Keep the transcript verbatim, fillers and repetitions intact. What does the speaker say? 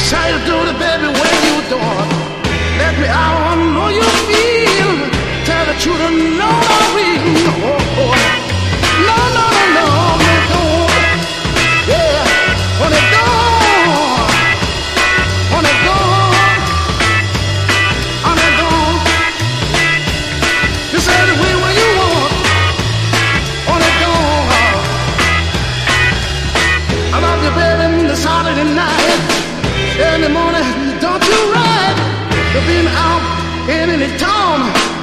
Say to the baby when you door. Let me out, I know you feel. Tell the truth and know I will. Oh, oh. No, no, no, no, no, no. Yeah, on the door, on the door, on the door. You say the way where you want, on the door. I love you, baby, in the Saturday night. In the morning, don't you ride. You've been out in any town.